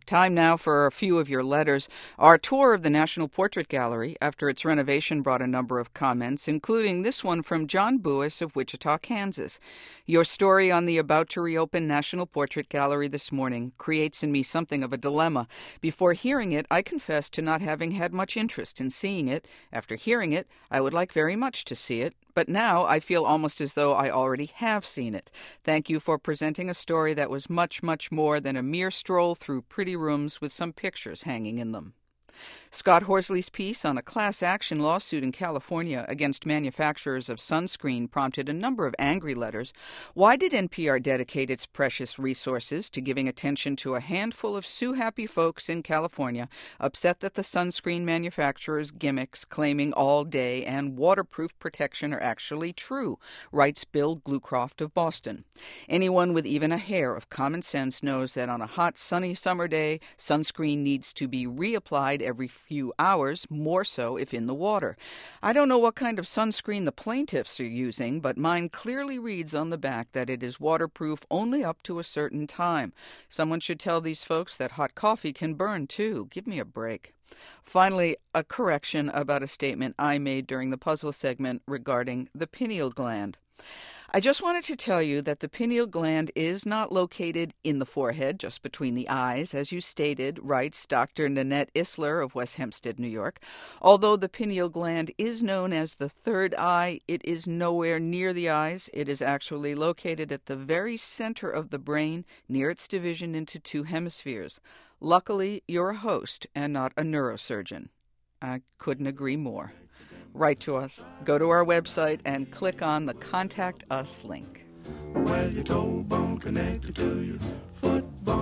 Time now for a few of your letters. Our tour of the National Portrait Gallery after its renovation brought a number of comments, including this one from John Buis of Wichita, Kansas. Your story on the about-to-reopen National Portrait Gallery this morning creates in me something of a dilemma. Before hearing it, I confess to not having had much interest in seeing it. After hearing it, I would like very much to see it. But now I feel almost as though I already have seen it. Thank you for presenting a story that was much, much more than a mere stroll through pretty rooms with some pictures hanging in them. Scott Horsley's piece on a class action lawsuit in California against manufacturers of sunscreen prompted a number of angry letters. Why did NPR dedicate its precious resources to giving attention to a handful of sue-happy folks in California upset that the sunscreen manufacturers' gimmicks claiming all-day and waterproof protection are actually true, writes Bill Glucroft of Boston. Anyone with even a hair of common sense knows that on a hot, sunny summer day, sunscreen needs to be reapplied every few hours, more so if in the water. I don't know what kind of sunscreen the plaintiffs are using, but mine clearly reads on the back that it is waterproof only up to a certain time. Someone should tell these folks that hot coffee can burn, too. Give me a break. Finally, a correction about a statement I made during the puzzle segment regarding the pineal gland. I just wanted to tell you that the pineal gland is not located in the forehead, just between the eyes, as you stated, writes Dr. Nanette Isler of West Hempstead, New York. Although the pineal gland is known as the third eye, it is nowhere near the eyes. It is actually located at the very center of the brain, near its division into two hemispheres. Luckily, you're a host and not a neurosurgeon. I couldn't agree more. Write to us. Go to our website and click on the Contact Us link. Well, your toe bone connected to your foot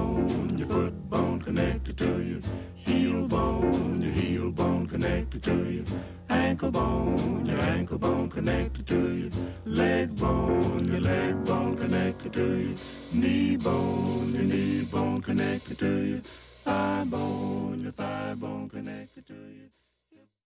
bone connected to your heel bone connected to your ankle bone connected to your leg bone connected to your knee bone connected to your thigh bone connected to you.